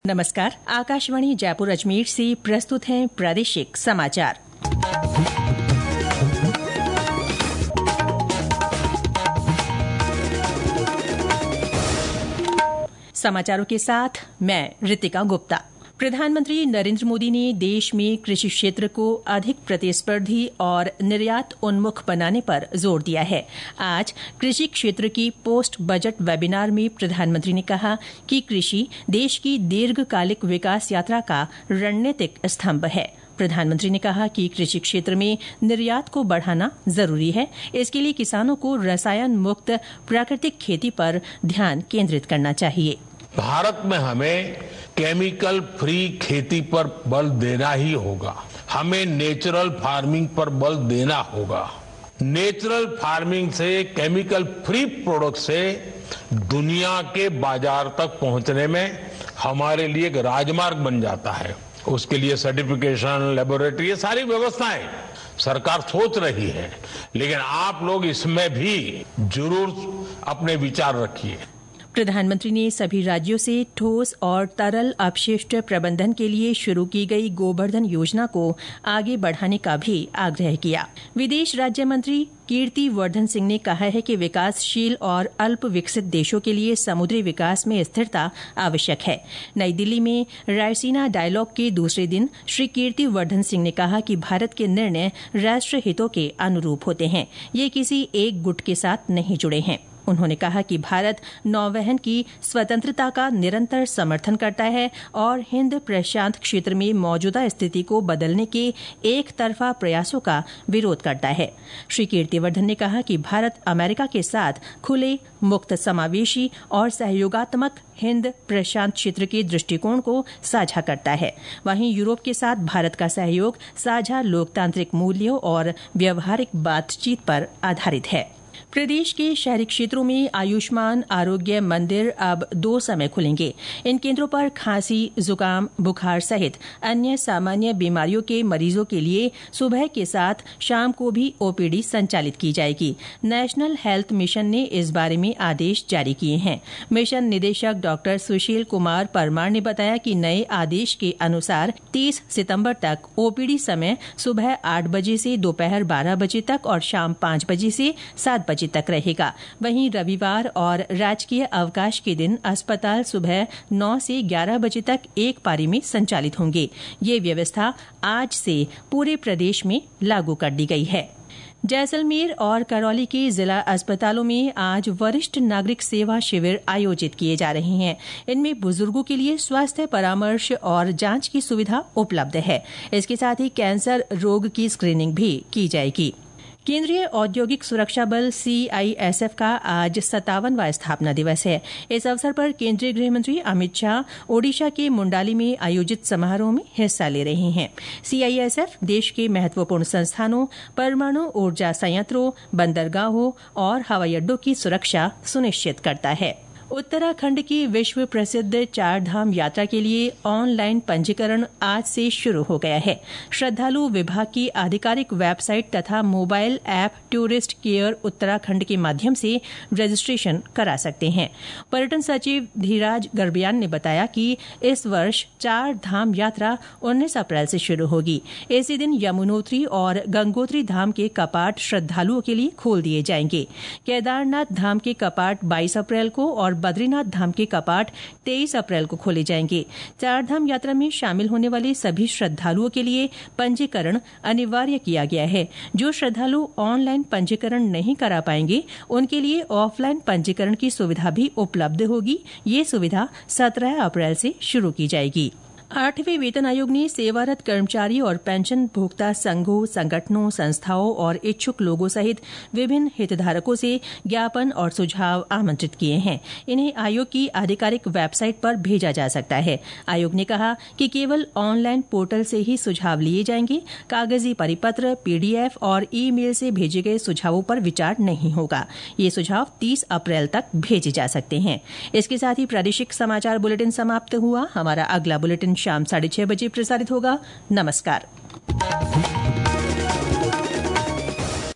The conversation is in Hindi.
नमस्कार। आकाशवाणी जयपुर अजमेर से प्रस्तुत हैं प्रादेशिक समाचार। समाचारों के साथ मैं ऋतिका गुप्ता। प्रधानमंत्री नरेंद्र मोदी ने देश में कृषि क्षेत्र को अधिक प्रतिस्पर्धी और निर्यात उन्मुख बनाने पर जोर दिया है। आज कृषि क्षेत्र की पोस्ट बजट वेबिनार में प्रधानमंत्री ने कहा कि कृषि देश की दीर्घकालिक विकास यात्रा का रणनीतिक स्तंभ है। प्रधानमंत्री ने कहा कि कृषि क्षेत्र में निर्यात को बढ़ाना जरूरी है। इसके लिए किसानों को रसायन मुक्त प्राकृतिक खेती पर ध्यान केंद्रित करना चाहिए। भारत में हमें केमिकल फ्री खेती पर बल देना ही होगा। हमें नेचुरल फार्मिंग पर बल देना होगा। नेचुरल फार्मिंग से, केमिकल फ्री प्रोडक्ट से दुनिया के बाजार तक पहुंचने में हमारे लिए एक राजमार्ग बन जाता है। उसके लिए सर्टिफिकेशन, लेबोरेटरी, ये सारी व्यवस्थाएं सरकार सोच रही है, लेकिन आप लोग इसमें भी जरूर अपने विचार रखिए। प्रधानमंत्री ने सभी राज्यों से ठोस और तरल अपशिष्ट प्रबंधन के लिए शुरू की गई गोवर्धन योजना को आगे बढ़ाने का भी आग्रह किया। विदेश राज्य मंत्री कीर्ति वर्धन सिंह ने कहा है कि विकासशील और अल्प विकसित देशों के लिए समुद्री विकास में स्थिरता आवश्यक है। नई दिल्ली में रायसीना डायलॉग के दूसरे दिन श्री कीर्ति वर्धन सिंह ने कहा कि भारत के निर्णय राष्ट्र हितों के अनुरूप होते हैं। ये किसी एक गुट के साथ नहीं जुड़े हैं। उन्होंने कहा कि भारत नौवहन की स्वतंत्रता का निरंतर समर्थन करता है और हिंद प्रशांत क्षेत्र में मौजूदा स्थिति को बदलने के एक तरफा प्रयासों का विरोध करता है। श्री कीर्तिवर्धन ने कहा कि भारत अमेरिका के साथ खुले, मुक्त, समावेशी और सहयोगात्मक हिंद प्रशांत क्षेत्र के दृष्टिकोण को साझा करता है। वहीं यूरोप के साथ भारत का सहयोग साझा लोकतांत्रिक मूल्यों और व्यवहारिक बातचीत पर आधारित है। प्रदेश के शहरी क्षेत्रों में आयुष्मान आरोग्य मंदिर अब 2 समय खुलेंगे। इन केंद्रों पर खांसी, जुकाम, बुखार सहित अन्य सामान्य बीमारियों के मरीजों के लिए सुबह के साथ शाम को भी ओपीडी संचालित की जाएगी। नेशनल हेल्थ मिशन ने इस बारे में आदेश जारी किए हैं। मिशन निदेशक डॉ सुशील कुमार परमार ने बताया कि नए आदेश के अनुसार 30 सितंबर तक ओपीडी समय सुबह 8 बजे से दोपहर 12 बजे तक और शाम 5 बजे से 7 बजे तक रहेगा। वहीं रविवार और राजकीय अवकाश के दिन अस्पताल सुबह 9 से 11 बजे तक एक पारी में संचालित होंगे। ये व्यवस्था आज से पूरे प्रदेश में लागू कर दी गई है। जैसलमेर और करौली के जिला अस्पतालों में आज वरिष्ठ नागरिक सेवा शिविर आयोजित किए जा रहे हैं। इनमें बुजुर्गों के लिए स्वास्थ्य परामर्श और जांच की सुविधा उपलब्ध है। इसके साथ ही कैंसर रोग की स्क्रीनिंग भी की जाएगी। केंद्रीय औद्योगिक सुरक्षा बल CISF का आज 57वां स्थापना दिवस है। इस अवसर पर केंद्रीय गृह मंत्री अमित शाह ओडिशा के मुंडाली में आयोजित समारोह में हिस्सा ले रहे हैं। CISF देश के महत्वपूर्ण संस्थानों, परमाणु ऊर्जा संयंत्रों, बंदरगाहों और हवाई अड्डों की सुरक्षा सुनिश्चित करता है। उत्तराखंड की विश्व प्रसिद्ध 4 धाम यात्रा के लिए ऑनलाइन पंजीकरण आज से शुरू हो गया है। श्रद्धालु विभाग की आधिकारिक वेबसाइट तथा mobile app tourist care Uttarakhand के माध्यम से रजिस्ट्रेशन करा सकते हैं। पर्यटन सचिव धीराज गर्ब्याल ने बताया कि इस वर्ष 4 धाम यात्रा 19 अप्रैल से शुरू होगी। इसी दिन यमुनोत्री और गंगोत्री धाम के कपाट श्रद्धालुओं के लिए खोल दिए जाएंगे। केदारनाथ धाम के कपाट 22 अप्रैल को और बद्रीनाथ धाम के कपाट 23 अप्रैल को खोले जाएंगे। 4 धाम यात्रा में शामिल होने वाले सभी श्रद्धालुओं के लिए पंजीकरण अनिवार्य किया गया है। जो श्रद्धालु ऑनलाइन पंजीकरण नहीं करा पाएंगे, उनके लिए ऑफलाइन पंजीकरण की सुविधा भी उपलब्ध होगी। ये सुविधा 17 अप्रैल से शुरू की जाएगी। 8वें वेतन आयोग ने सेवारत कर्मचारी और पेंशन भोक्ता संघों, संगठनों, संस्थाओं और इच्छुक लोगों सहित विभिन्न हितधारकों से ज्ञापन और सुझाव आमंत्रित किए हैं। इन्हें आयोग की आधिकारिक वेबसाइट पर भेजा जा सकता है। आयोग ने कहा कि केवल ऑनलाइन पोर्टल से ही सुझाव लिए जाएंगे। कागजी परिपत्र, PDF और ईमेल से भेजे गए सुझावों पर विचार नहीं होगा। ये सुझाव 30 अप्रैल तक भेजे जा सकते हैं। इसके साथ ही प्रादेशिक समाचार बुलेटिन समाप्त हुआ। हमारा अगला बुलेटिन शाम 6:30 बजे प्रसारित होगा। नमस्कार।